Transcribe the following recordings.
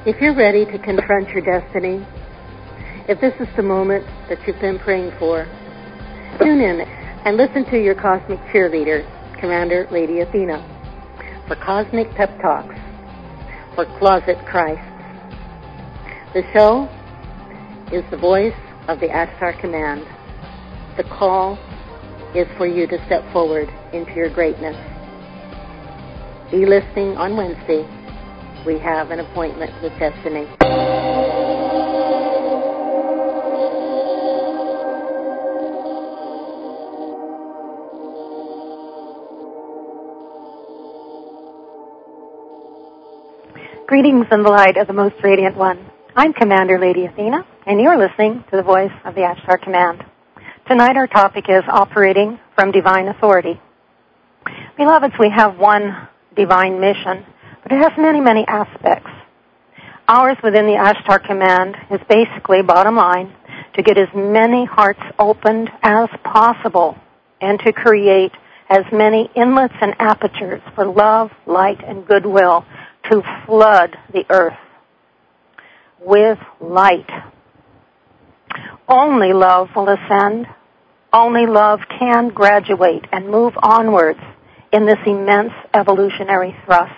If you're ready to confront your destiny, if this is the moment that you've been praying for, tune in and listen to your cosmic cheerleader, Commander Lady Athena, for Cosmic Pep Talks for Closet Christ. The show is the voice of the Ashtar Command. The call is for you to step forward into your greatness. Be listening on Wednesday. We have an appointment with destiny. Greetings in the light of the most radiant one. I'm Commander Lady Athena, and you're listening to the voice of the Ashtar Command. Tonight our topic is operating from divine authority. Beloveds, we have one divine mission, but it has many, many aspects. Ours within the Ashtar Command is basically, bottom line, to get as many hearts opened as possible and to create as many inlets and apertures for love, light, and goodwill to flood the earth with light. Only love will ascend. Only love can graduate and move onwards in this immense evolutionary thrust.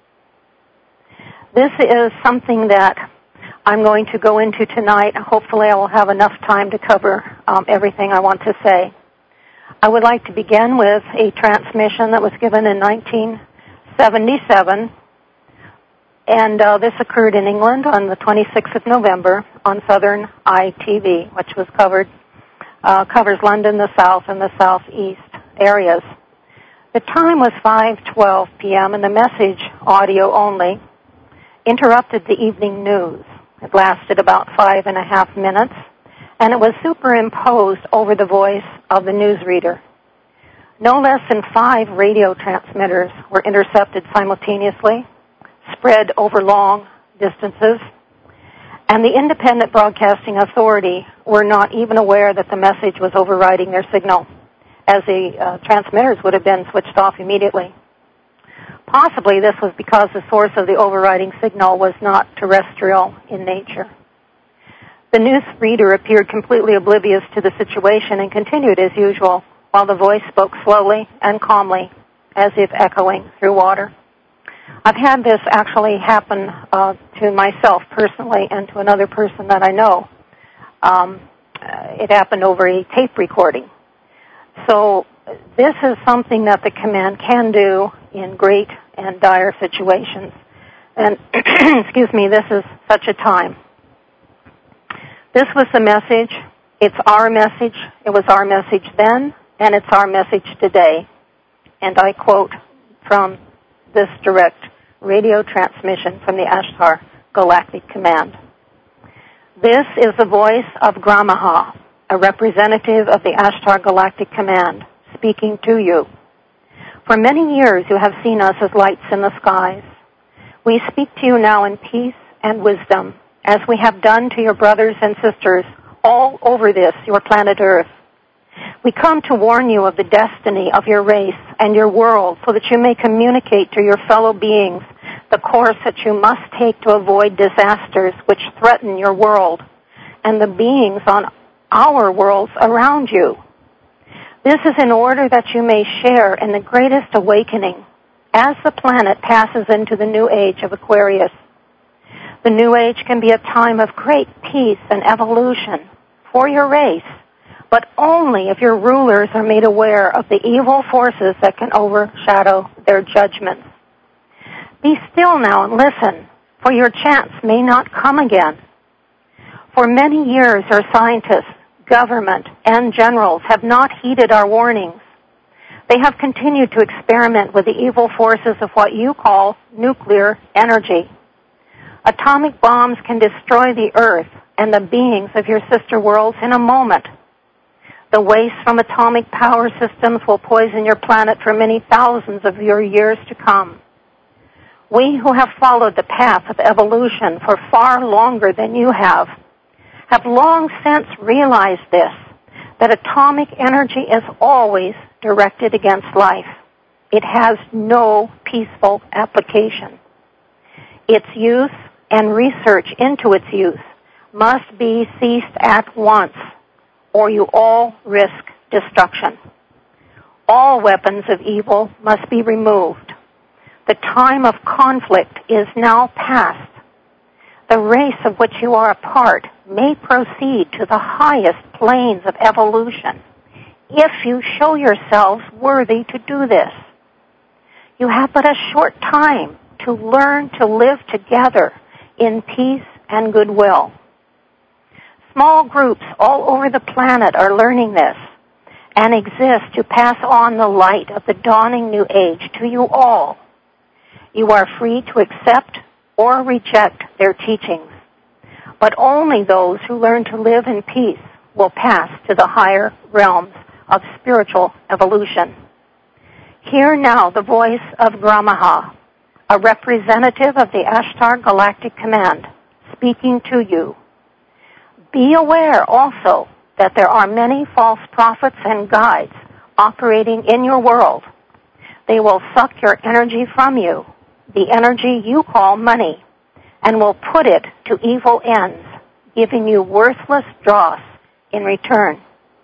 This is something that I'm going to go into tonight. Hopefully I will have enough time to cover everything I want to say. I would like to begin with a transmission that was given in 1977, and this occurred in England on the 26th of November on Southern ITV, which was covers London, the South, and the Southeast areas. The time was 5:12 p.m., and the message, audio only, interrupted the evening news. It lasted about 5.5 minutes, and it was superimposed over the voice of the newsreader. No less than 5 radio transmitters were intercepted simultaneously, spread over long distances, and the Independent Broadcasting Authority were not even aware that the message was overriding their signal, as the transmitters would have been switched off immediately. Possibly this was because the source of the overriding signal was not terrestrial in nature. The newsreader appeared completely oblivious to the situation and continued as usual, while the voice spoke slowly and calmly, as if echoing through water. I've had this actually happen to myself personally and to another person that I know. It happened over a tape recording. So this is something that the command can do in great and dire situations. And, excuse me, this is such a time. This was the message. It's our message. It was our message then, and it's our message today. And I quote from this direct radio transmission from the Ashtar Galactic Command. This is the voice of Gramaha, a representative of the Ashtar Galactic Command, speaking to you. For many years you have seen us as lights in the skies. We speak to you now in peace and wisdom, as we have done to your brothers and sisters all over this, your planet Earth. We come to warn you of the destiny of your race and your world so that you may communicate to your fellow beings the course that you must take to avoid disasters which threaten your world and the beings on our worlds around you. This is in order that you may share in the greatest awakening as the planet passes into the new age of Aquarius. The new age can be a time of great peace and evolution for your race, but only if your rulers are made aware of the evil forces that can overshadow their judgments. Be still now and listen, for your chance may not come again. For many years, our scientists, government, and generals have not heeded our warnings. They have continued to experiment with the evil forces of what you call nuclear energy. Atomic bombs can destroy the Earth and the beings of your sister worlds in a moment. The waste from atomic power systems will poison your planet for many thousands of your years to come. We who have followed the path of evolution for far longer than you have long since realized this, that atomic energy is always directed against life. It has no peaceful application. Its use and research into its use must be ceased at once, or you all risk destruction. All weapons of evil must be removed. The time of conflict is now past. The race of which you are a part may proceed to the highest planes of evolution if you show yourselves worthy to do this. You have but a short time to learn to live together in peace and goodwill. Small groups all over the planet are learning this and exist to pass on the light of the dawning new age to you all. You are free to accept or reject their teachings, but only those who learn to live in peace will pass to the higher realms of spiritual evolution. Hear now the voice of Gramaha, a representative of the Ashtar Galactic Command, speaking to you. Be aware also that there are many false prophets and guides operating in your world. They will suck your energy from you, the energy you call money, and will put it to evil ends, giving you worthless dross in return.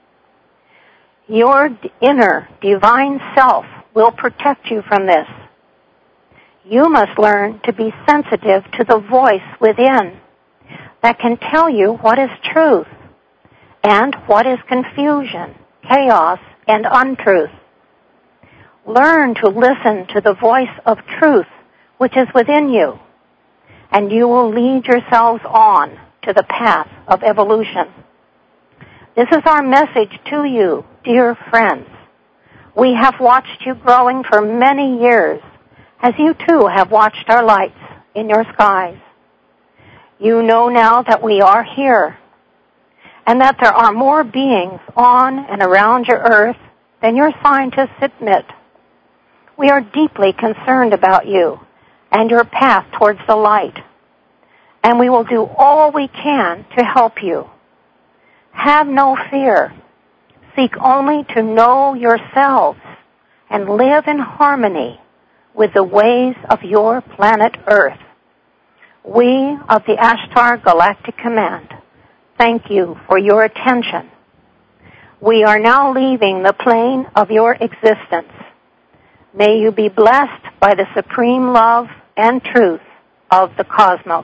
Your inner divine self will protect you from this. You must learn to be sensitive to the voice within that can tell you what is truth and what is confusion, chaos, and untruth. Learn to listen to the voice of truth which is within you, and you will lead yourselves on to the path of evolution. This is our message to you, dear friends. We have watched you growing for many years, as you too have watched our lights in your skies. You know now that we are here, and that there are more beings on and around your earth than your scientists admit. We are deeply concerned about you and your path towards the light, and we will do all we can to help you. Have no fear. Seek only to know yourselves and live in harmony with the ways of your planet Earth. We of the Ashtar Galactic Command thank you for your attention. We are now leaving the plane of your existence. May you be blessed by the supreme love and truth of the cosmos.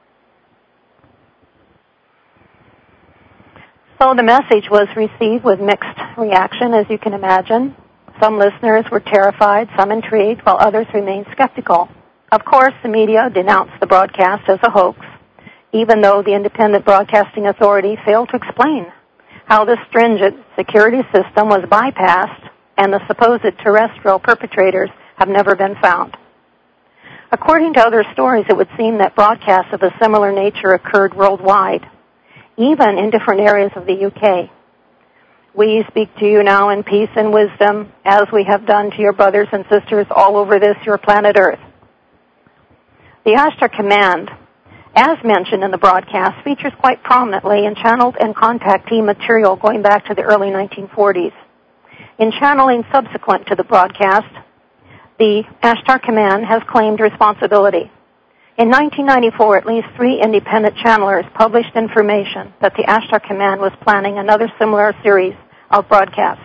So the message was received with mixed reaction, as you can imagine. Some listeners were terrified, some intrigued, while others remained skeptical. Of course, the media denounced the broadcast as a hoax, even though the Independent Broadcasting Authority failed to explain how the stringent security system was bypassed and the supposed terrestrial perpetrators have never been found. According to other stories, it would seem that broadcasts of a similar nature occurred worldwide, even in different areas of the UK. We speak to you now in peace and wisdom, as we have done to your brothers and sisters all over this, your planet Earth. The Ashtar Command, as mentioned in the broadcast, features quite prominently in channeled and contactee material going back to the early 1940s. In channeling subsequent to the broadcast, the Ashtar Command has claimed responsibility. In 1994, at least 3 independent channelers published information that the Ashtar Command was planning another similar series of broadcasts.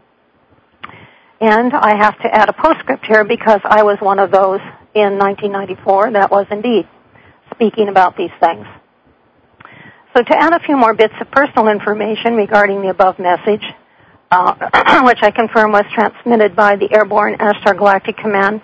And I have to add a postscript here because I was one of those in 1994 that was indeed speaking about these things. So to add a few more bits of personal information regarding the above message, which I confirm was transmitted by the Airborne Ashtar Galactic Command,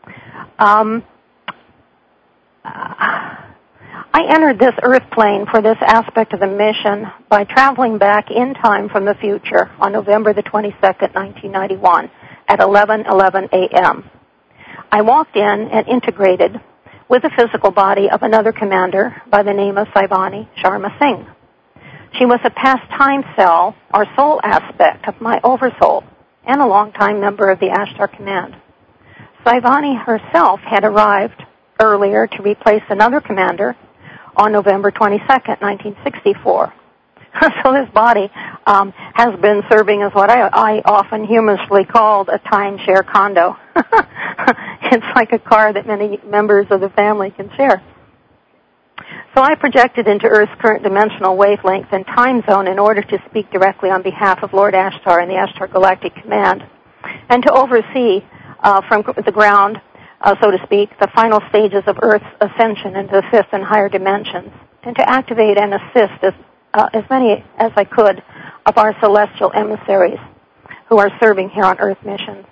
I entered this Earth plane for this aspect of the mission by traveling back in time from the future on November the 22nd, 1991 at 11:11 a.m. I walked in and integrated with the physical body of another commander by the name of Saivani Sharma Singh. She was a past time cell or soul aspect of my oversoul and a longtime member of the Ashtar Command. Saivani herself had arrived earlier to replace another commander on November 22nd, 1964. So this body has been serving as what I often humorously called a timeshare condo. It's like a car that many members of the family can share. So I projected into Earth's current dimensional wavelength and time zone in order to speak directly on behalf of Lord Ashtar and the Ashtar Galactic Command, and to oversee from the ground, so to speak, the final stages of Earth's ascension into the fifth and higher dimensions, and to activate and assist as many as I could of our celestial emissaries who are serving here on Earth missions.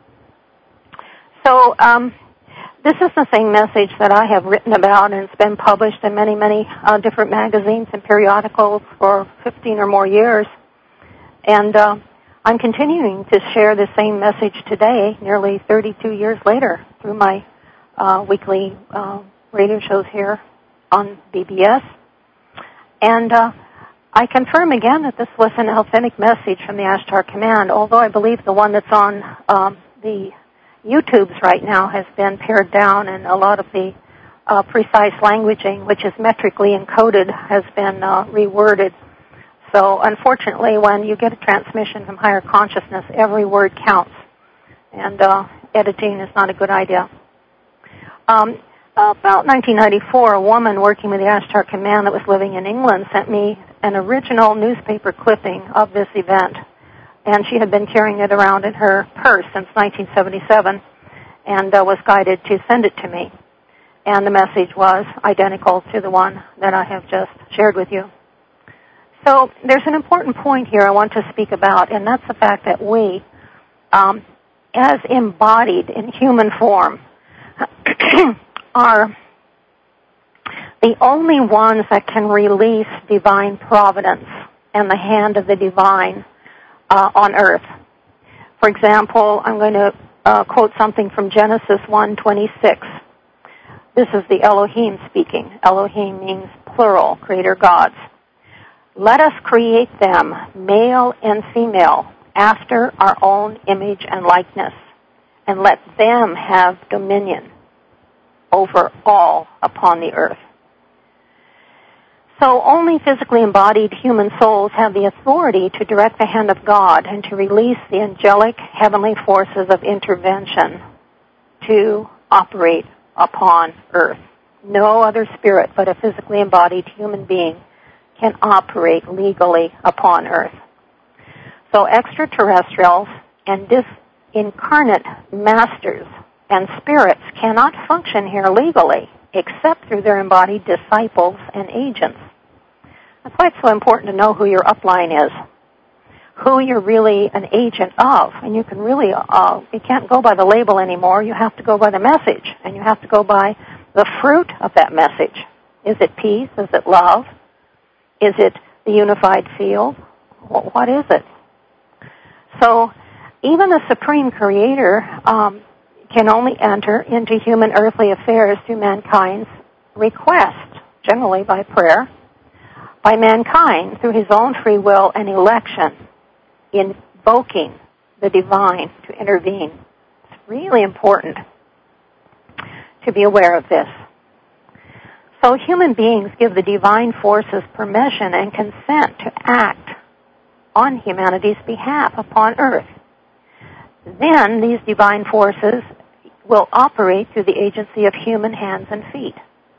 So this is the same message that I have written about, and it's been published in many, many different magazines and periodicals for 15 or more years. And I'm continuing to share the same message today, nearly 32 years later, through my weekly radio shows here on BBS. And I confirm again that this was an authentic message from the Ashtar Command, although I believe the one that's on the YouTubes right now has been pared down, and a lot of the precise languaging, which is metrically encoded, has been reworded. So unfortunately, when you get a transmission from higher consciousness, every word counts, and editing is not a good idea. About 1994, a woman working with the Ashtar Command that was living in England sent me an original newspaper clipping of this event, and she had been carrying it around in her purse since 1977 and was guided to send it to me. And the message was identical to the one that I have just shared with you. So there's an important point here I want to speak about, and that's the fact that we, as embodied in human form, are the only ones that can release divine providence and the hand of the divine on earth. For example, I'm going to quote something from Genesis 1:26. This is the Elohim speaking. Elohim means plural, creator gods. Let us create them, male and female, after our own image and likeness, and let them have dominion over all upon the earth. So only physically embodied human souls have the authority to direct the hand of God and to release the angelic heavenly forces of intervention to operate upon earth. No other spirit but a physically embodied human being can operate legally upon earth. So extraterrestrials and disincarnate masters and spirits cannot function here legally except through their embodied disciples and agents. That's why it's so important to know who your upline is, who you're really an agent of. And you can really, you can't go by the label anymore. You have to go by the message, and you have to go by the fruit of that message. Is it peace? Is it love? Is it the unified field? What is it? So even the Supreme Creator can only enter into human earthly affairs through mankind's request, generally by prayer, by mankind through his own free will and election, invoking the divine to intervene. It's really important to be aware of this. So human beings give the divine forces permission and consent to act on humanity's behalf upon earth. Then these divine forces will operate through the agency of human hands and feet.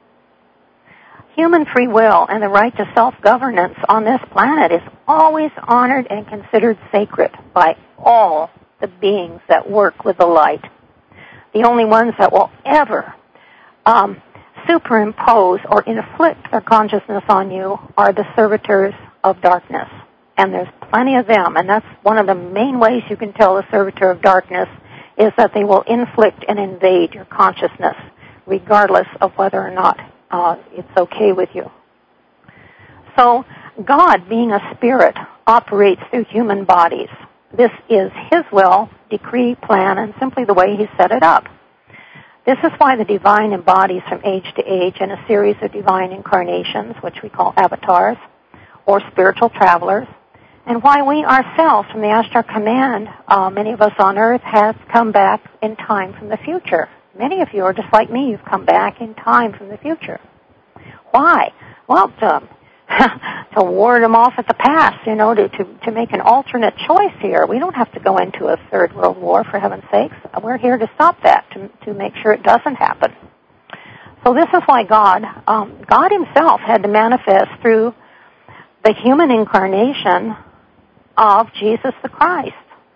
Human free will and the right to self-governance on this planet is always honored and considered sacred by all the beings that work with the light. The only ones that will ever superimpose or inflict their consciousness on you are the servitors of darkness. And there's plenty of them, and that's one of the main ways you can tell a servitor of darkness is that they will inflict and invade your consciousness, regardless of whether or not it's okay with you. So God, being a spirit, operates through human bodies. This is his will, decree, plan, and simply the way he set it up. This is why the divine embodies from age to age in a series of divine incarnations, which we call avatars, or spiritual travelers, and why we ourselves from the Ashtar Command, many of us on Earth, have come back in time from the future. Many of you are just like me. You've come back in time from the future. Why? Well, to ward them off at the past, to make an alternate choice here. We don't have to go into a third world war, for heaven's sakes. We're here to stop that, to make sure it doesn't happen. So this is why God himself had to manifest through the human incarnation of Jesus the Christ.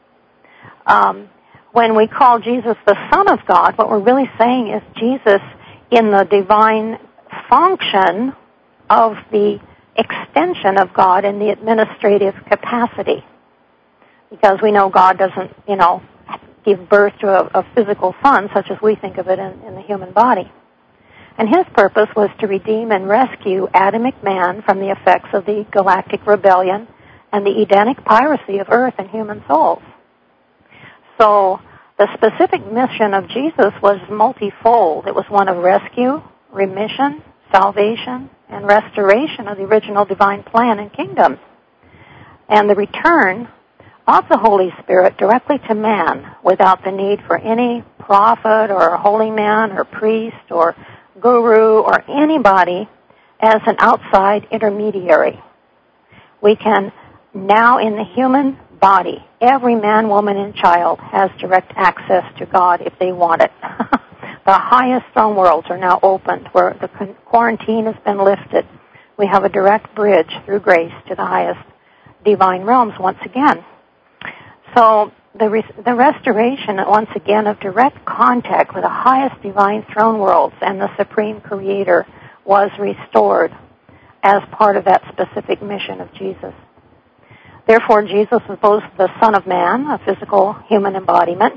When we call Jesus the Son of God, what we're really saying is Jesus in the divine function of the extension of God in the administrative capacity. Because we know God doesn't, give birth to a physical son, such as we think of it in the human body. And his purpose was to redeem and rescue Adamic man from the effects of the galactic rebellion and the Edenic piracy of earth and human souls. So the specific mission of Jesus was multifold. It was one of rescue, remission, salvation, and restoration of the original divine plan and kingdom, and the return of the Holy Spirit directly to man without the need for any prophet or holy man or priest or guru or anybody as an outside intermediary. We can now, in the human body, every man, woman, and child has direct access to God if they want it. The highest throne worlds are now opened, where the quarantine has been lifted. We have a direct bridge through grace to the highest divine realms once again. So the restoration, once again, of direct contact with the highest divine throne worlds and the Supreme Creator was restored as part of that specific mission of Jesus. Therefore, Jesus was both the Son of Man, a physical human embodiment,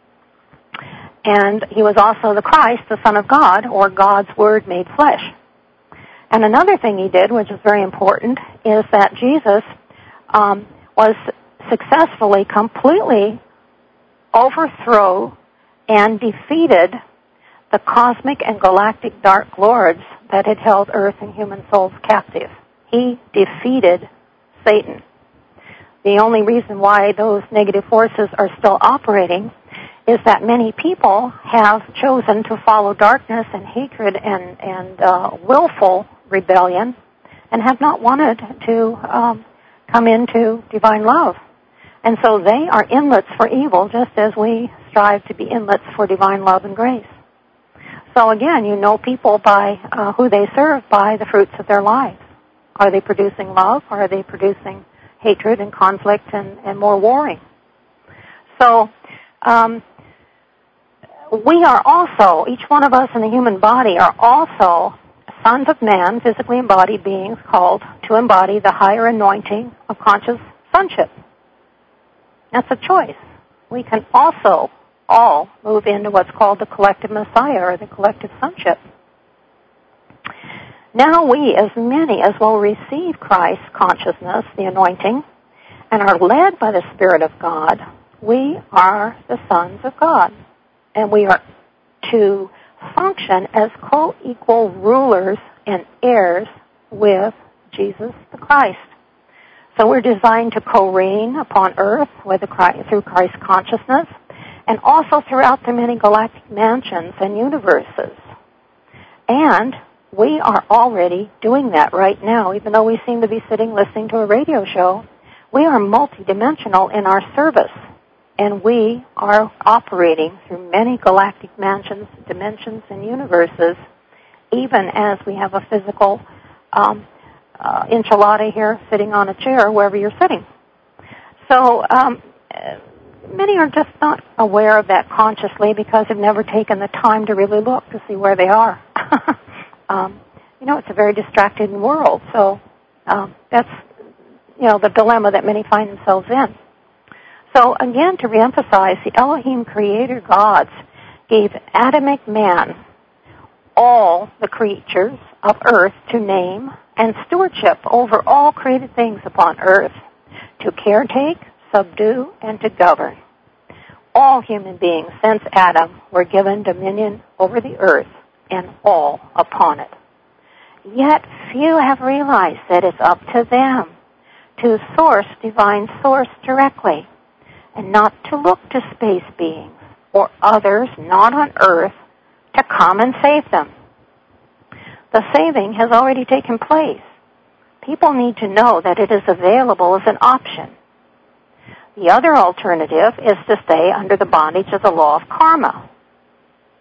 and he was also the Christ, the Son of God, or God's Word made flesh. And another thing he did, which is very important, is that Jesus was successfully, completely overthrow and defeated the cosmic and galactic dark lords that had held earth and human souls captive. He defeated Satan. The only reason why those negative forces are still operating is that many people have chosen to follow darkness and hatred and willful rebellion and have not wanted to come into divine love. And so they are inlets for evil, just as we strive to be inlets for divine love and grace. So again, you know people by who they serve by the fruits of their lives. Are they producing love, or are they producing hatred and conflict and more warring? So we are also, each one of us in the human body are also sons of man, physically embodied beings called to embody the higher anointing of conscious sonship. That's a choice. We can also all move into what's called the collective Messiah or the collective sonship. Now we, as many as will receive Christ's consciousness, the anointing, and are led by the Spirit of God, we are the sons of God. And we are to function as co-equal rulers and heirs with Jesus the Christ. So we're designed to co-reign upon earth through Christ's consciousness, and also throughout the many galactic mansions and universes. And we are already doing that right now. Even though we seem to be sitting listening to a radio show, we are multidimensional in our service. And we are operating through many galactic mansions, dimensions, and universes, even as we have a physical enchilada here sitting on a chair wherever you're sitting. So many are just not aware of that consciously because they've never taken the time to really look to see where they are. It's a very distracted world, so that's, the dilemma that many find themselves in. So again, to reemphasize, the Elohim creator gods gave Adamic man all the creatures of earth to name and stewardship over all created things upon earth, to caretake, subdue, and to govern. All human beings since Adam were given dominion over the earth and all upon it. Yet few have realized that it's up to them to source divine source directly, and not to look to space beings or others not on earth to come and save them. The saving has already taken place. People need to know that it is available as an option. The other alternative is to stay under the bondage of the law of karma.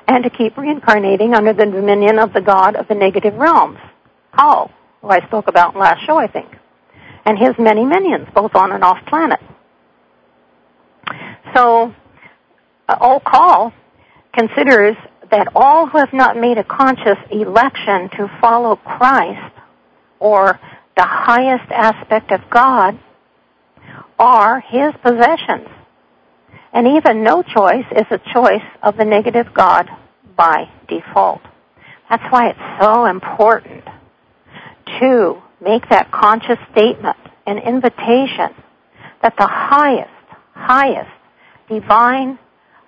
and to keep reincarnating under the dominion of the god of the negative realms, Kal, who I spoke about in last show, I think, and his many minions, both on and off planet. So, old Kal considers that all who have not made a conscious election to follow Christ or the highest aspect of God are his possessions. And even no choice is a choice of the negative God by default. That's why it's so important to make that conscious statement, an invitation that the highest divine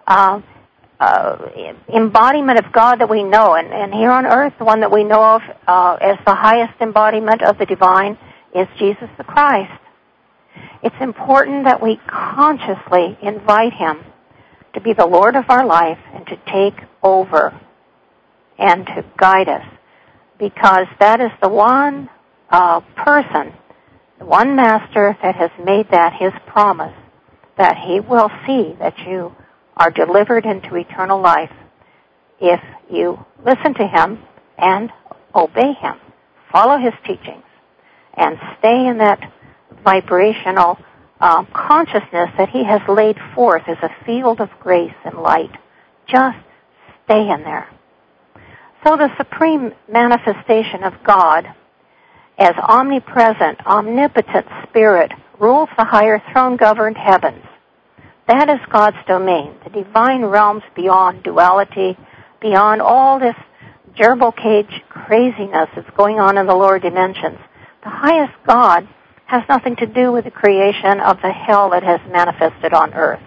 embodiment of God that we know, and here on earth, the one that we know of as the highest embodiment of the divine is Jesus the Christ. It's important that we consciously invite him to be the Lord of our life and to take over and to guide us, because that is the one person, the one master that has made that his promise, that he will see that you are delivered into eternal life if you listen to him and obey him, follow his teachings, and stay in that vibrational consciousness that he has laid forth as a field of grace and light. Just stay in there. So the supreme manifestation of God as omnipresent, omnipotent spirit rules the higher throne-governed heavens. That is God's domain, the divine realms beyond duality, beyond all this gerbil cage craziness that's going on in the lower dimensions. The highest God has nothing to do with the creation of the hell that has manifested on earth.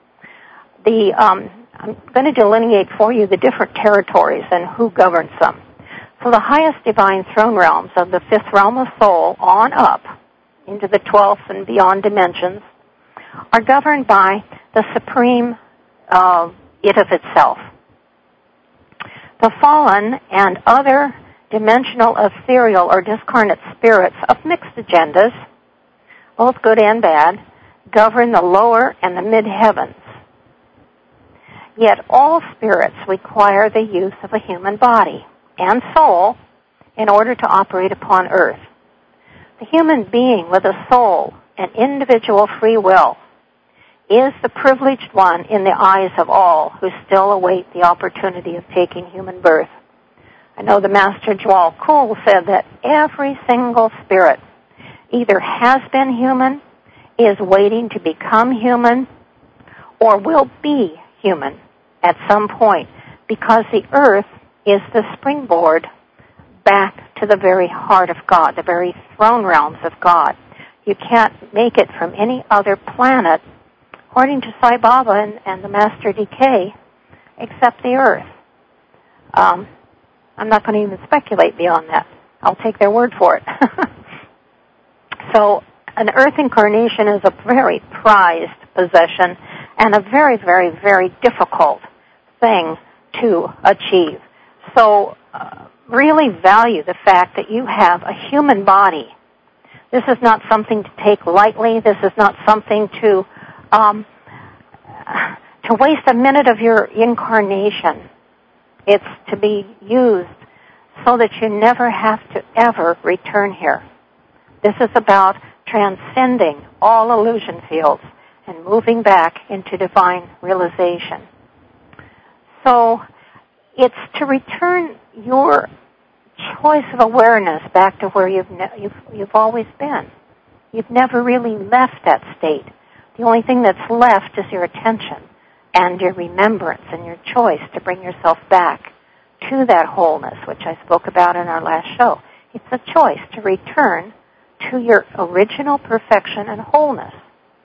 I'm going to delineate for you the different territories and who governs them. So the highest divine throne realms of the fifth realm of soul on up into the 12th and beyond dimensions are governed by the supreme it of itself. The fallen and other dimensional, ethereal, or discarnate spirits of mixed agendas, both good and bad, govern the lower and the mid-heavens. Yet all spirits require the use of a human body and soul in order to operate upon earth. The human being with a soul and individual free will is the privileged one in the eyes of all who still await the opportunity of taking human birth. I know the Master Djwal Khul said that every single spirit either has been human, is waiting to become human, or will be human at some point, because the earth is the springboard back to the very heart of God, the very throne realms of God. You can't make it from any other planet, according to Sai Baba and the Master DK, except the earth. I'm not going to even speculate beyond that. I'll take their word for it. So an earth incarnation is a very prized possession and a very, very, very difficult thing to achieve. So really value the fact that you have a human body. This is not something to take lightly. This is not something to waste a minute of your incarnation. It's to be used so that you never have to ever return here. This is about transcending all illusion fields and moving back into divine realization. So it's to return your choice of awareness back to where you've always been. You've never really left that state. The only thing that's left is your attention and your remembrance and your choice to bring yourself back to that wholeness, which I spoke about in our last show. It's a choice to return to your original perfection and wholeness.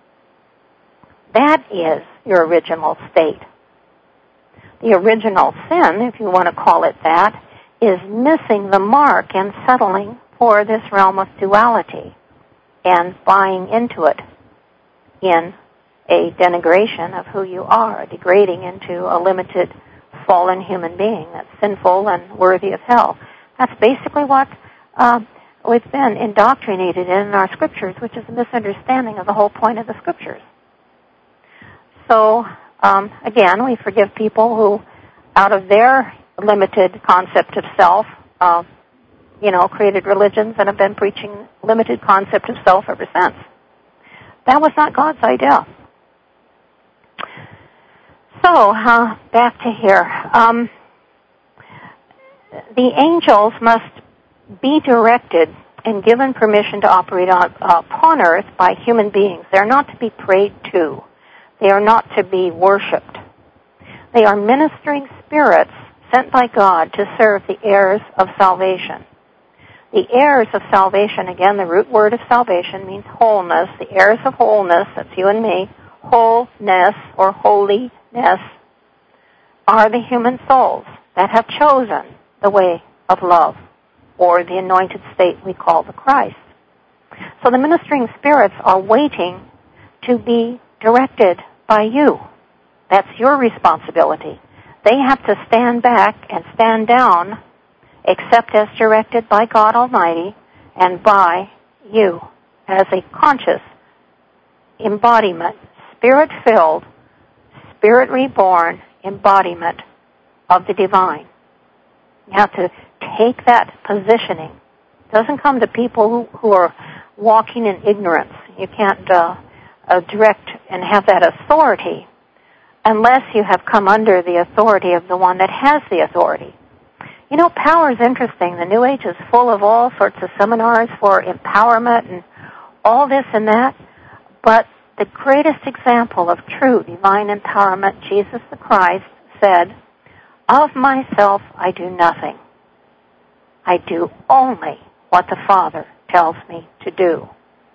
That is your original state. The original sin, if you want to call it that, is missing the mark and settling for this realm of duality and buying into it in a denigration of who you are, degrading into a limited, fallen human being that's sinful and worthy of hell. That's basically what we've been indoctrinated in our scriptures, which is a misunderstanding of the whole point of the scriptures. So, again, we forgive people who out of their limited concept of self, created religions and have been preaching limited concept of self ever since. That was not God's idea. So, back to here. The angels must be directed and given permission to operate upon earth by human beings. They're not to be prayed to. They are not to be worshipped. They are ministering spirits sent by God to serve the heirs of salvation. The heirs of salvation, again, the root word of salvation means wholeness. The heirs of wholeness, that's you and me, wholeness or holiness, are the human souls that have chosen the way of love, or the anointed state we call the Christ. So the ministering spirits are waiting to be directed by you. That's your responsibility. They have to stand back and stand down, except as directed by God Almighty and by you as a conscious embodiment, spirit-filled, spirit-reborn embodiment of the divine. You have to take that positioning. It doesn't come to people who are walking in ignorance. You can't direct and have that authority unless you have come under the authority of the one that has the authority. You know, power is interesting. The New Age is full of all sorts of seminars for empowerment and all this and that, but the greatest example of true divine empowerment, Jesus the Christ, said, "Of myself I do nothing. I do only what the Father tells me to do."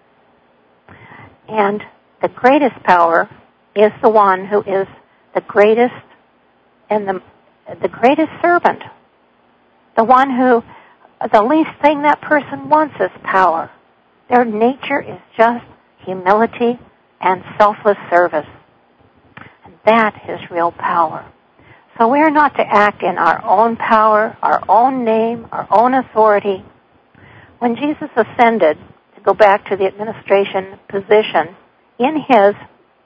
And the greatest power is the one who is the greatest and the greatest servant. The one who, the least thing that person wants is power. Their nature is just humility and selfless service. And that is real power. So we are not to act in our own power, our own name, our own authority. When Jesus ascended, to go back to the administration position, in his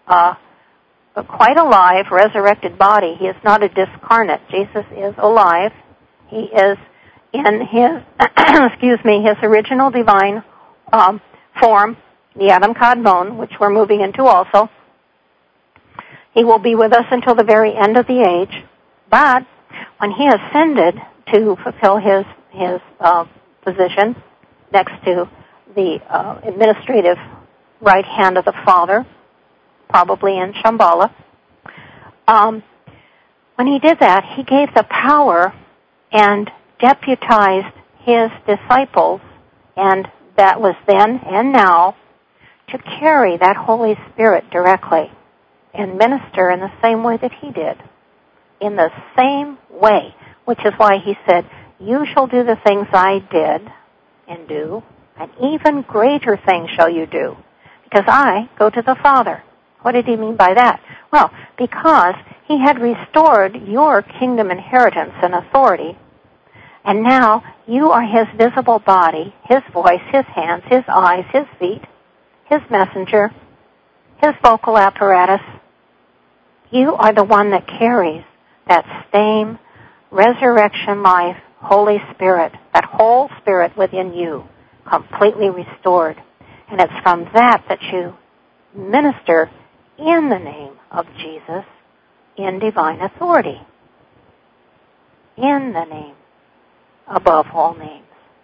quite alive, resurrected body, he is not a discarnate. Jesus is alive. He is in his, his original divine form, the Adam Kadmon, which we're moving into also. He will be with us until the very end of the age. But when he ascended to fulfill his position next to the administrative right hand of the Father, probably in Shambhala, when he did that, he gave the power and deputized his disciples, and that was then and now, to carry that Holy Spirit directly and minister in the same way that he did. In the same way, which is why he said, "You shall do the things I did and do, and even greater things shall you do, because I go to the Father." What did he mean by that? Well, because he had restored your kingdom inheritance and authority, and now you are his visible body, his voice, his hands, his eyes, his feet, his messenger, his vocal apparatus. You are the one that carries that same resurrection life, Holy Spirit, that whole Spirit within you, completely restored. And it's from that you minister in the name of Jesus in divine authority. In the name above all names.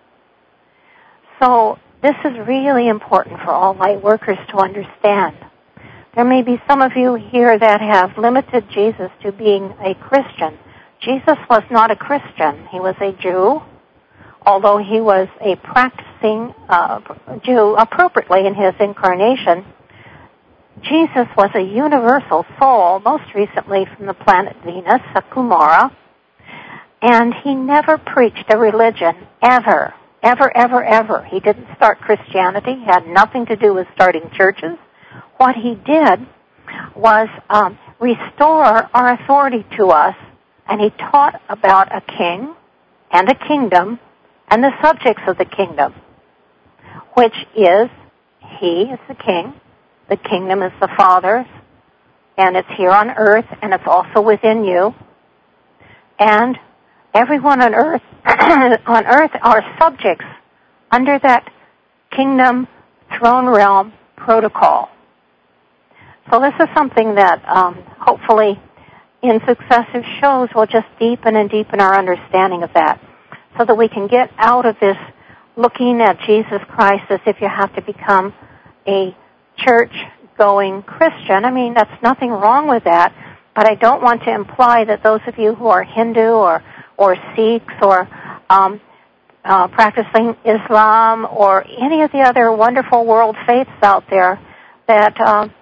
So this is really important for all light workers to understand. There may be some of you here that have limited Jesus to being a Christian. Jesus was not a Christian. He was a Jew, although he was a practicing Jew appropriately in his incarnation. Jesus was a universal soul, most recently from the planet Venus, a Kumara, and he never preached a religion, ever, ever, ever, ever. He didn't start Christianity. He had nothing to do with starting churches. What he did was restore our authority to us, and he taught about a king and a kingdom and the subjects of the kingdom, which is, he is the king, the kingdom is the Father's, and it's here on earth, and it's also within you. And everyone on earth are subjects under that kingdom throne realm protocol. So this is something that hopefully in successive shows will just deepen and deepen our understanding of that, so that we can get out of this looking at Jesus Christ as if you have to become a church-going Christian. I mean, that's nothing wrong with that, but I don't want to imply that those of you who are Hindu or Sikhs or practicing Islam or any of the other wonderful world faiths out there, that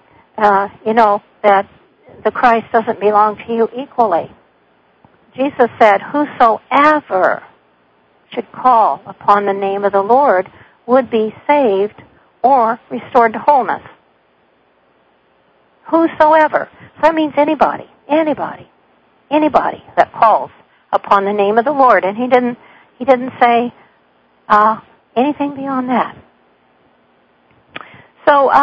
that the Christ doesn't belong to you equally. Jesus said, "Whosoever should call upon the name of the Lord would be saved or restored to wholeness." Whosoever. So that means anybody that calls upon the name of the Lord. And he didn't say anything beyond that. So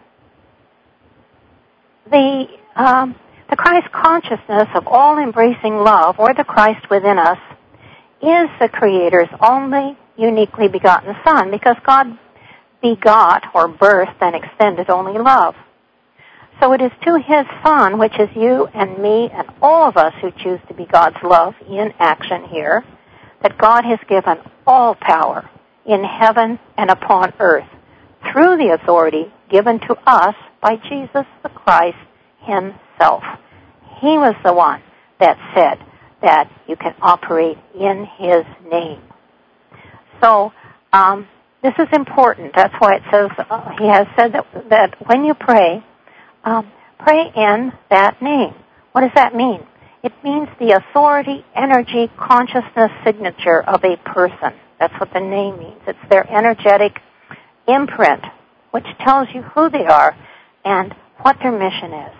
the Christ consciousness of all-embracing love, or the Christ within us, is the Creator's only uniquely begotten Son, because God begot or birthed and extended only love. So it is to His Son, which is you and me and all of us who choose to be God's love in action here, that God has given all power in heaven and upon earth through the authority given to us by Jesus the Christ Himself. He was the one that said that you can operate in His name. So this is important. That's why it says, He has said that when you pray, pray in that name. What does that mean? It means the authority, energy, consciousness signature of a person. That's what the name means. It's their energetic imprint, which tells you who they are and what their mission is.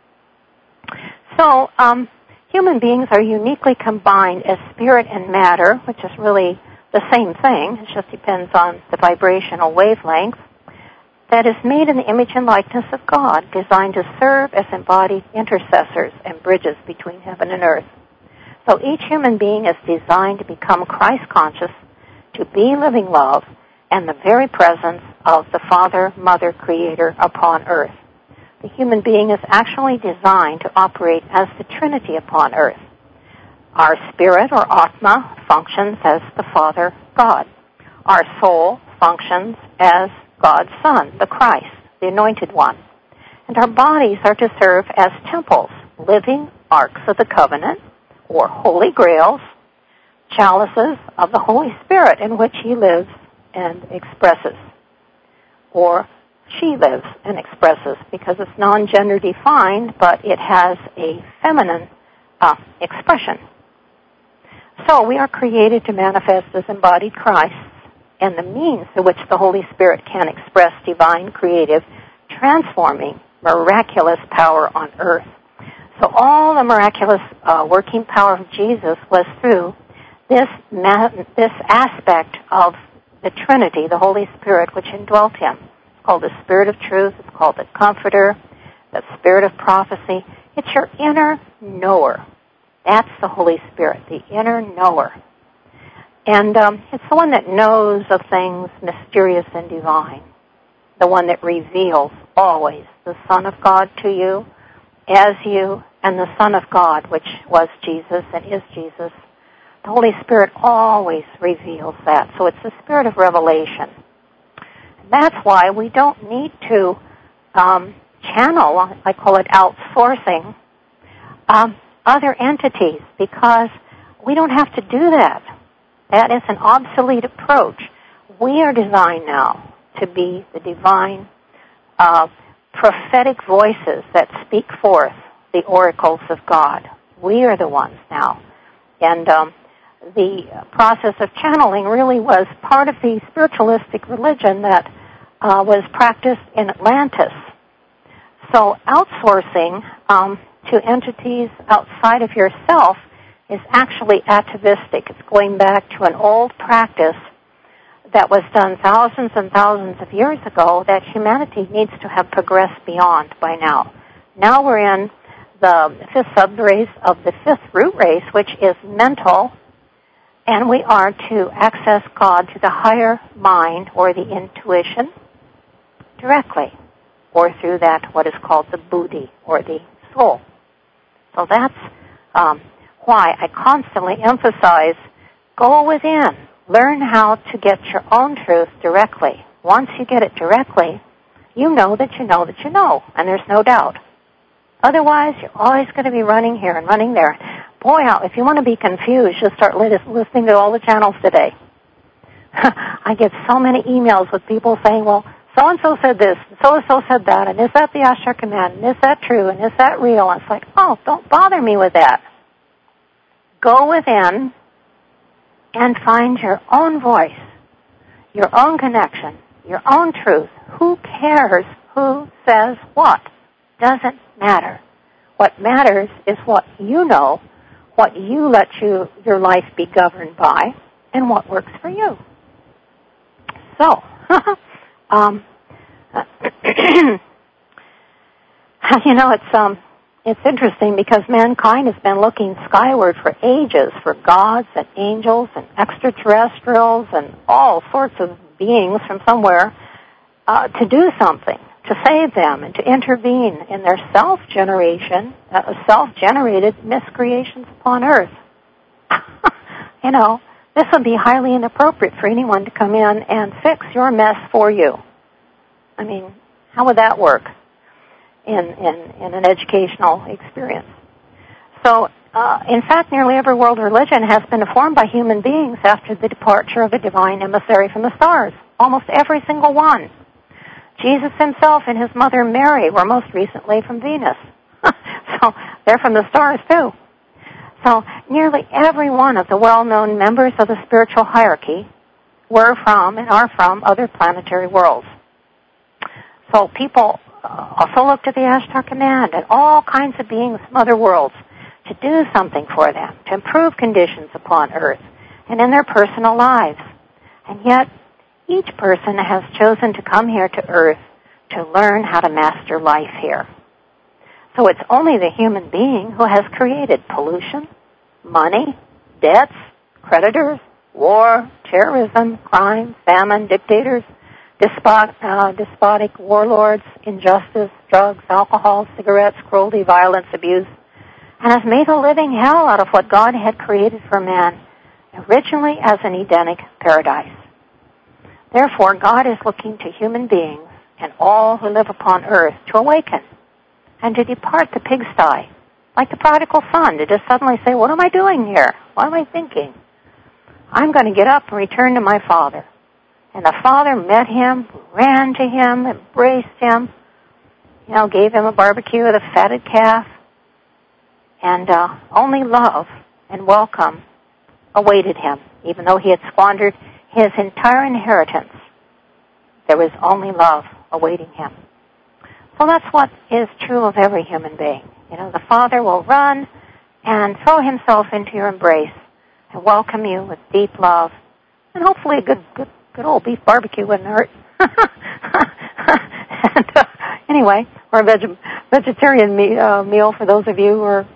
So, human beings are uniquely combined as spirit and matter, which is really the same thing. It just depends on the vibrational wavelength. That is made in the image and likeness of God, designed to serve as embodied intercessors and bridges between heaven and earth. So each human being is designed to become Christ-conscious, to be living love, and the very presence of the Father, Mother, Creator upon earth. The human being is actually designed to operate as the Trinity upon earth. Our spirit, or Atma, functions as the Father, God. Our soul functions as God's Son, the Christ, the Anointed One. And our bodies are to serve as temples, living arks of the covenant, or holy grails, chalices of the Holy Spirit in which He lives and expresses, or she lives and expresses, because it's non-gender defined, but it has a feminine expression. So we are created to manifest as embodied Christ, and the means through which the Holy Spirit can express divine, creative, transforming, miraculous power on earth. So all the miraculous working power of Jesus was through this aspect of the Trinity, the Holy Spirit, which indwelt Him. It's called the Spirit of Truth. It's called the Comforter, the Spirit of Prophecy. It's your inner knower. That's the Holy Spirit, the inner knower. And it's the one that knows of things mysterious and divine, the one that reveals always the Son of God to you, as you, and the Son of God, which was Jesus and is Jesus. The Holy Spirit always reveals that. So it's the Spirit of revelation. And that's why we don't need to channel, I call it outsourcing, other entities, because we don't have to do that. That is an obsolete approach. We are designed now to be the divine prophetic voices that speak forth the oracles of God. We are the ones now. And the process of channeling really was part of the spiritualistic religion that was practiced in Atlantis. So outsourcing to entities outside of yourself is actually atavistic. It's going back to an old practice that was done thousands and thousands of years ago that humanity needs to have progressed beyond by now. Now we're in the fifth subrace of the fifth root race, which is mental, and we are to access God to the higher mind or the intuition directly, or through that what is called the buddhi or the soul. So that's why I constantly emphasize, go within, learn how to get your own truth directly. Once you get it directly, you know that you know that you know, and there's no doubt. Otherwise, you're always going to be running here and running there. Boy, if you want to be confused, just start listening to all the channels today. I get so many emails with people saying, well, so-and-so said this, so-and-so said that, and is that the Ashtar command, and is that true, and is that real? And it's like, oh, don't bother me with that. Go within and find your own voice, your own connection, your own truth. Who cares who says what? Doesn't matter. What matters is what you know, what you let your life be governed by, and what works for you. So, you know, it's interesting because mankind has been looking skyward for ages for gods and angels and extraterrestrials and all sorts of beings from somewhere to do something, to save them and to intervene in their self-generated miscreations upon Earth. You know, this would be highly inappropriate for anyone to come in and fix your mess for you. I mean, how would that work in an educational experience? So, in fact, nearly every world religion has been formed by human beings after the departure of a divine emissary from the stars. Almost every single one. Jesus himself and his mother Mary were most recently from Venus. So they're from the stars too. So nearly every one of the well-known members of the spiritual hierarchy were from and are from other planetary worlds. So people also look to the Ashtar command and all kinds of beings from other worlds to do something for them, to improve conditions upon Earth and in their personal lives. And yet, each person has chosen to come here to Earth to learn how to master life here. So it's only the human being who has created pollution, money, debts, creditors, war, terrorism, crime, famine, dictators, despotic warlords, injustice, drugs, alcohol, cigarettes, cruelty, violence, abuse, and has made a living hell out of what God had created for man, originally as an Edenic paradise. Therefore, God is looking to human beings and all who live upon earth to awaken and to depart the pigsty, like the prodigal son, to just suddenly say, what am I doing here? What am I thinking? I'm going to get up and return to my father. And the father met him, ran to him, embraced him, gave him a barbecue with a fatted calf, and only love and welcome awaited him, even though he had squandered his entire inheritance. There was only love awaiting him. So that's what is true of every human being. The Father will run and throw himself into your embrace and welcome you with deep love, and hopefully a good old beef barbecue wouldn't hurt. And anyway, or a vegetarian meal for those of you who are,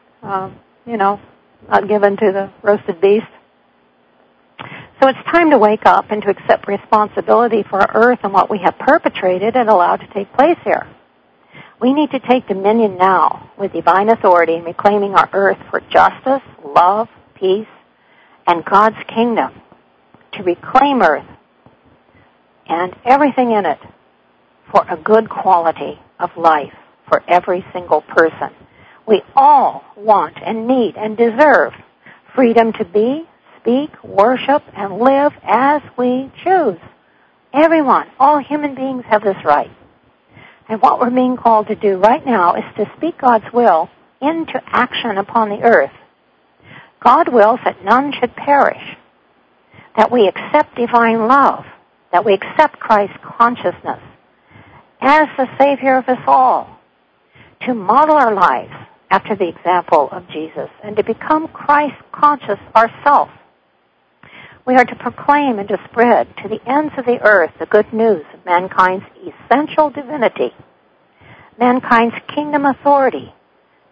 not given to the roasted beast. So it's time to wake up and to accept responsibility for our earth and what we have perpetrated and allowed to take place here. We need to take dominion now with divine authority in reclaiming our earth for justice, love, peace, and God's kingdom. To reclaim earth and everything in it for a good quality of life for every single person. We all want and need and deserve freedom to be, speak, worship, and live as we choose. Everyone, all human beings have this right. And what we're being called to do right now is to speak God's will into action upon the earth. God wills that none should perish, that we accept divine love, that we accept Christ's consciousness as the Savior of us all, to model our lives after the example of Jesus, and to become Christ-conscious ourselves. We are to proclaim and to spread to the ends of the earth the good news of mankind's essential divinity, mankind's kingdom authority,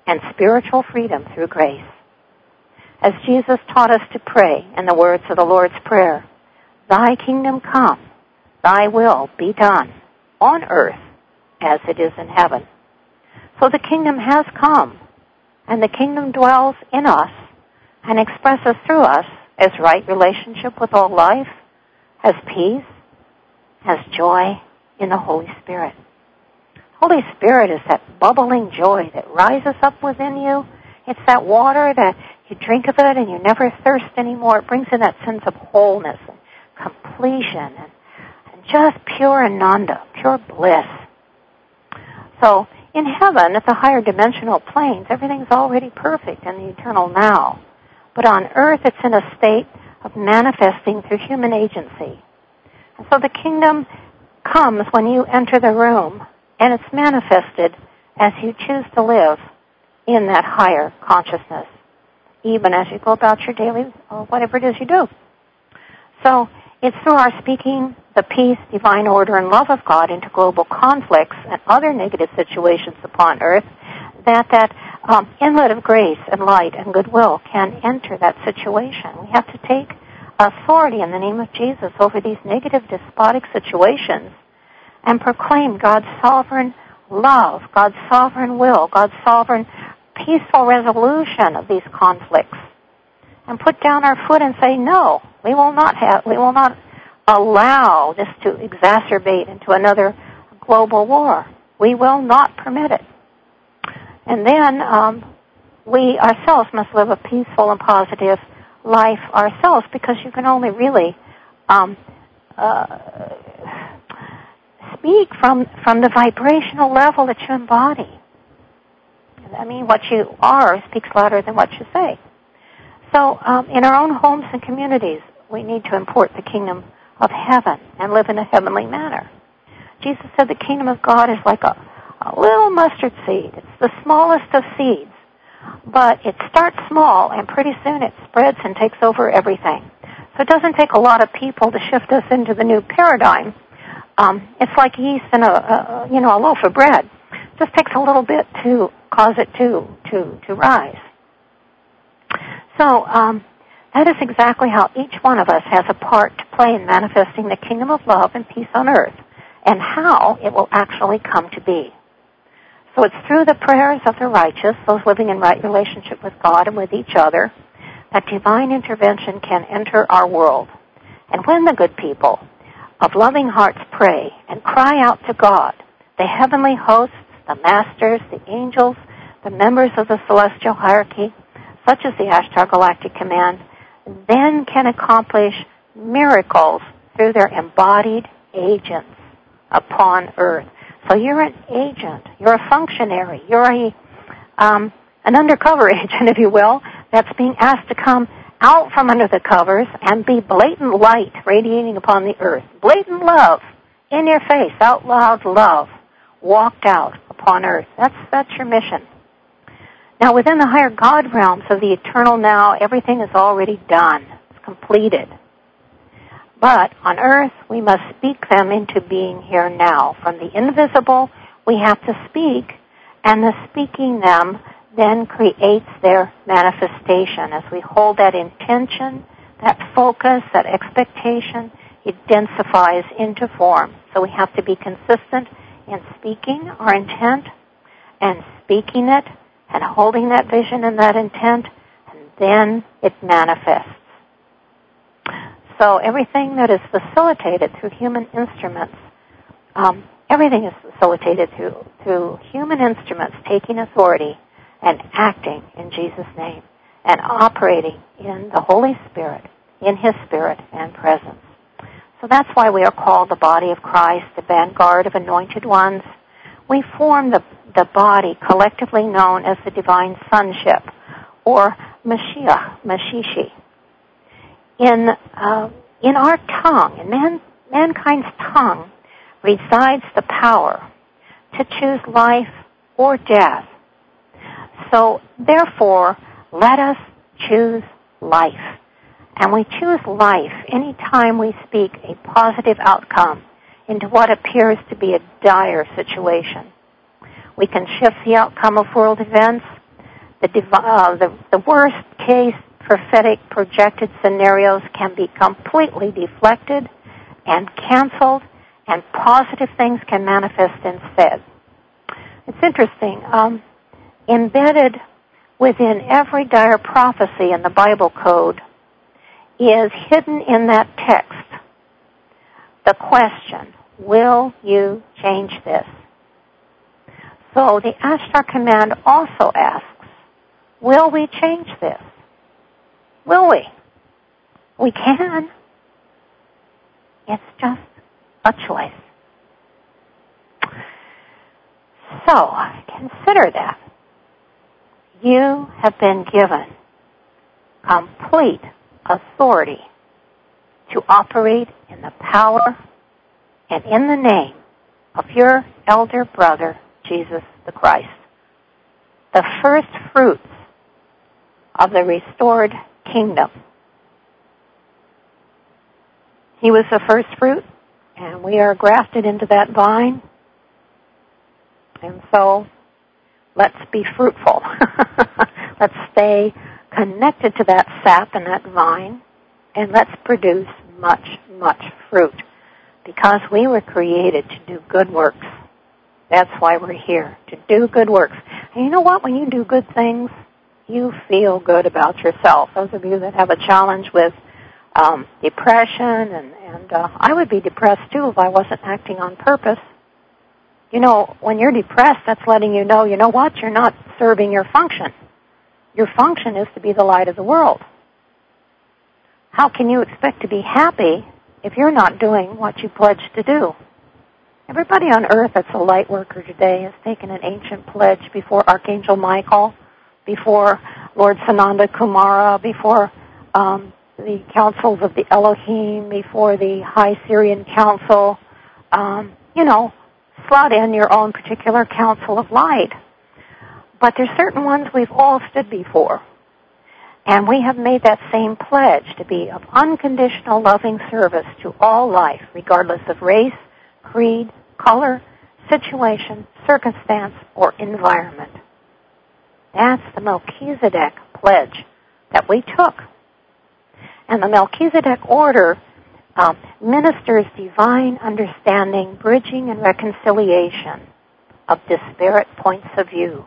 and spiritual freedom through grace. As Jesus taught us to pray in the words of the Lord's Prayer, "Thy kingdom come, thy will be done, on earth as it is in heaven." So the kingdom has come, and the kingdom dwells in us and expresses through us as right relationship with all life, as peace, as joy in the Holy Spirit. Holy Spirit is that bubbling joy that rises up within you. It's that water that you drink of it and you never thirst anymore. It brings in that sense of wholeness and completion and just pure ananda, pure bliss. So in heaven, at the higher dimensional planes, everything's already perfect in the eternal now. But on earth, it's in a state of manifesting through human agency. And so the kingdom comes when you enter the room, and it's manifested as you choose to live in that higher consciousness, even as you go about your daily, or whatever it is you do. So it's through our speaking the peace, divine order, and love of God into global conflicts and other negative situations upon earth that inlet of grace and light and goodwill can enter that situation. We have to take authority in the name of Jesus over these negative despotic situations and proclaim God's sovereign love, God's sovereign will, God's sovereign peaceful resolution of these conflicts, and put down our foot and say, no, we will not allow this to exacerbate into another global war. We will not permit it. And then we ourselves must live a peaceful and positive life ourselves, because you can only really speak from the vibrational level that you embody. I mean, what you are speaks louder than what you say. So in our own homes and communities, we need to import the kingdom of heaven and live in a heavenly manner. Jesus said the kingdom of God is like a little mustard seed. It's the smallest of seeds, but it starts small, and pretty soon it spreads and takes over everything. So it doesn't take a lot of people to shift us into the new paradigm. It's like yeast in a loaf of bread. It just takes a little bit to cause it to rise. So that is exactly how each one of us has a part to play in manifesting the kingdom of love and peace on earth, and how it will actually come to be. So it's through the prayers of the righteous, those living in right relationship with God and with each other, that divine intervention can enter our world. And when the good people of loving hearts pray and cry out to God, the heavenly hosts, the masters, the angels, the members of the celestial hierarchy, such as the Ashtar Galactic Command, then can accomplish miracles through their embodied agents upon earth. So you're an agent, you're a functionary, you're an undercover agent, if you will, that's being asked to come out from under the covers and be blatant light radiating upon the earth. Blatant love, in your face, out loud love, walked out upon earth. That's your mission. Now, within the higher God realms of the eternal now, everything is already done. It's completed. But on earth, we must speak them into being here now. From the invisible, we have to speak, and the speaking them then creates their manifestation. As we hold that intention, that focus, that expectation, it densifies into form. So we have to be consistent in speaking our intent and speaking it and holding that vision and that intent, and then it manifests. So everything that is facilitated through human instruments, everything is facilitated through human instruments taking authority and acting in Jesus' name and operating in the Holy Spirit, in His Spirit and presence. So that's why we are called the body of Christ, the vanguard of anointed ones. We form the body collectively known as the divine sonship, or Mashiach, Mashishi. In our tongue, in mankind's tongue, resides the power to choose life or death. So, therefore, let us choose life. And we choose life any time we speak a positive outcome into what appears to be a dire situation. We can shift the outcome of world events the worst case prophetic projected scenarios can be completely deflected and canceled, and positive things can manifest instead. It's interesting. Embedded within every dire prophecy in the Bible code is hidden in that text the question, will you change this? So the Ashtar command also asks, will we change this? Will we? We can. It's just a choice. So, consider that. You have been given complete authority to operate in the power and in the name of your elder brother, Jesus the Christ, the first fruits of the restored kingdom. He was the first fruit, and we are grafted into that vine. And so, let's be fruitful. Let's stay connected to that sap and that vine, and let's produce much, much fruit. Because we were created to do good works. That's why we're here, to do good works. And you know what? When you do good things, you feel good about yourself. Those of you that have a challenge with depression, and I would be depressed too if I wasn't acting on purpose. You know, when you're depressed, that's letting you know what? You're not serving your function. Your function is to be the light of the world. How can you expect to be happy if you're not doing what you pledged to do? Everybody on earth that's a light worker today has taken an ancient pledge before Archangel Michael, before Lord Sananda Kumara, before the councils of the Elohim, before the High Syrian Council. Slot in your own particular council of light. But there's certain ones we've all stood before. And we have made that same pledge to be of unconditional loving service to all life, regardless of race, creed, color, situation, circumstance, or environment. That's the Melchizedek pledge that we took. And the Melchizedek order ministers divine understanding, bridging, and reconciliation of disparate points of view.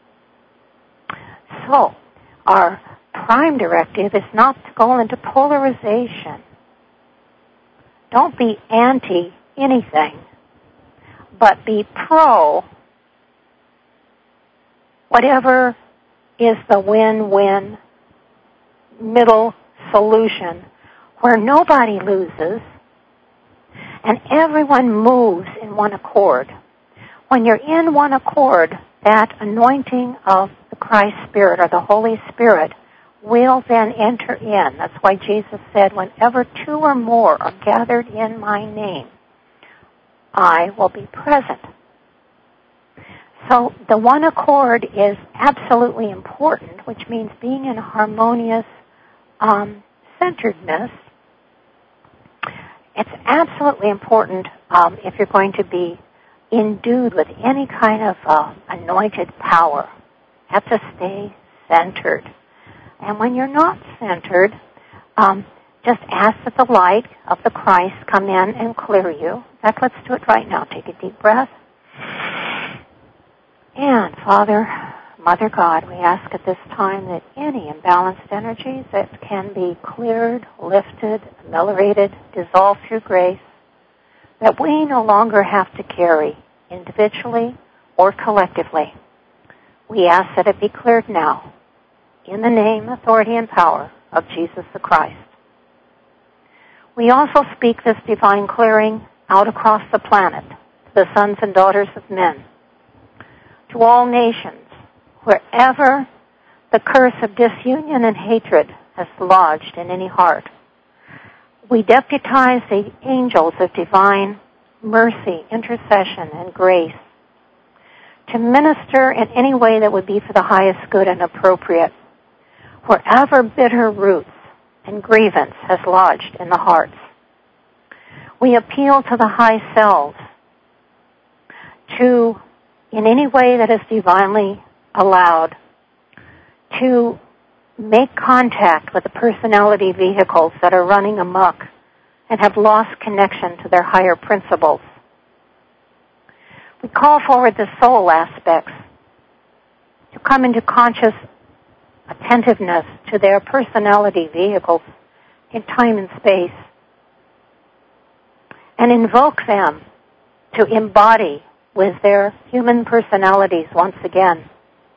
So, our prime directive is not to go into polarization. Don't be anti anything, but be pro whatever is the win-win middle solution where nobody loses and everyone moves in one accord. When you're in one accord, that anointing of the Christ Spirit or the Holy Spirit will then enter in. That's why Jesus said, whenever two or more are gathered in my name, I will be present. So the one accord is absolutely important, which means being in harmonious centeredness. It's absolutely important if you're going to be endued with any kind of anointed power. You have to stay centered. And when you're not centered, just ask that the light of the Christ come in and clear you. In fact, let's do it right now. Take a deep breath. And Father, Mother God, we ask at this time that any imbalanced energies that can be cleared, lifted, ameliorated, dissolved through grace, that we no longer have to carry individually or collectively. We ask that it be cleared now in the name, authority, and power of Jesus the Christ. We also speak this divine clearing out across the planet to the sons and daughters of men, to all nations, wherever the curse of disunion and hatred has lodged in any heart. We deputize the angels of divine mercy, intercession, and grace to minister in any way that would be for the highest good and appropriate, wherever bitter roots and grievance has lodged in the hearts. We appeal to the high selves to, in any way that is divinely allowed, to make contact with the personality vehicles that are running amok and have lost connection to their higher principles. We call forward the soul aspects to come into conscious attentiveness to their personality vehicles in time and space and invoke them to embody with their human personalities once again.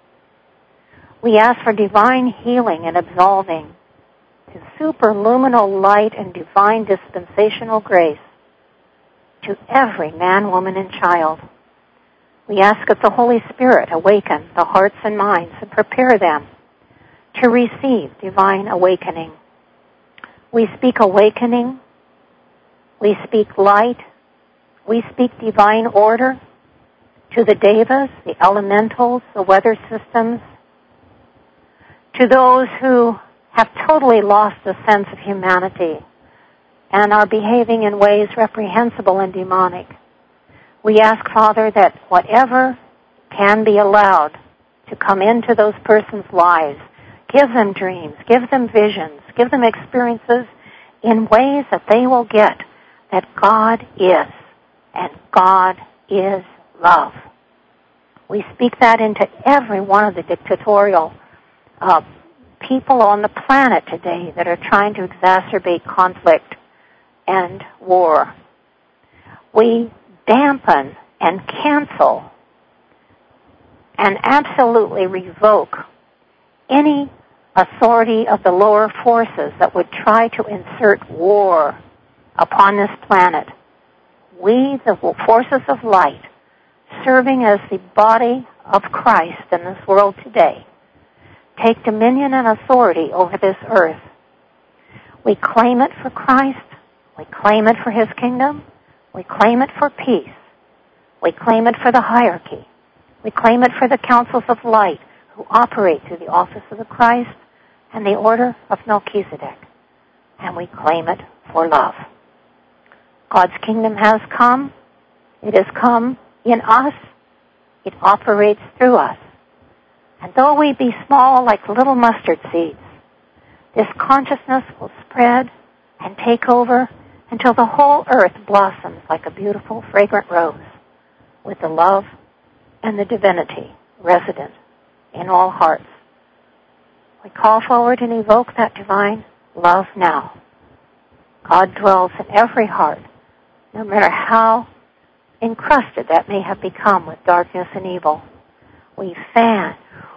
We ask for divine healing and absolving, to superluminal light and divine dispensational grace to every man, woman, and child. We ask that the Holy Spirit awaken the hearts and minds and prepare them to receive divine awakening. We speak awakening. We speak light. We speak divine order to the devas, the elementals, the weather systems, to those who have totally lost the sense of humanity and are behaving in ways reprehensible and demonic. We ask, Father, that whatever can be allowed to come into those persons' lives, give them dreams, give them visions, give them experiences in ways that they will get that God is, and God is love. We speak that into every one of the dictatorial people on the planet today that are trying to exacerbate conflict and war. We dampen and cancel and absolutely revoke any authority of the lower forces that would try to insert war upon this planet. We, the forces of light, serving as the body of Christ in this world today, take dominion and authority over this earth. We claim it for Christ. We claim it for His kingdom. We claim it for peace. We claim it for the hierarchy. We claim it for the councils of light who operate through the office of the Christ and the order of Melchizedek. And we claim it for love. God's kingdom has come. It has come in us. It operates through us. And though we be small like little mustard seeds, this consciousness will spread and take over until the whole earth blossoms like a beautiful, fragrant rose with the love and the divinity resident in all hearts. We call forward and evoke that divine love now. God dwells in every heart, no matter how encrusted that may have become with darkness and evil. We fan.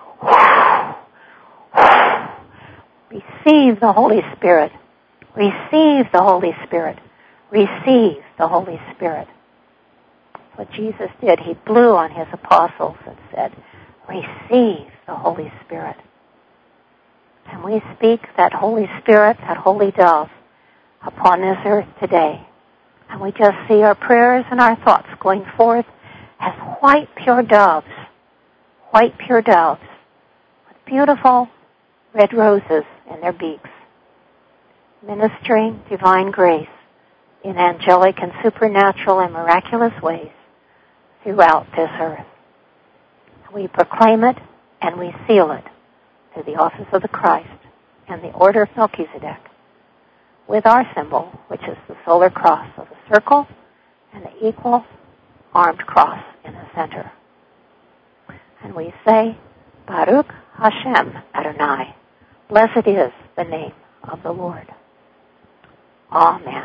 Receive the Holy Spirit. Receive the Holy Spirit. Receive the Holy Spirit. That's what Jesus did. He blew on His apostles and said, receive the Holy Spirit. And we speak that Holy Spirit, that Holy Dove, upon this earth today. And we just see our prayers and our thoughts going forth as white, pure doves, with beautiful red roses in their beaks, ministering divine grace in angelic and supernatural and miraculous ways throughout this earth. We proclaim it and we seal it through the office of the Christ and the order of Melchizedek with our symbol, which is the solar cross of a circle and the equal armed cross in the center. And we say, Baruch Hashem Adonai. Blessed is the name of the Lord. Amen.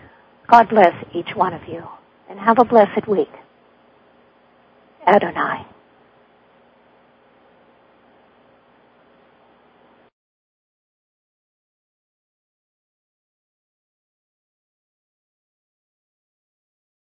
God bless each one of you, and have a blessed week. Adonai.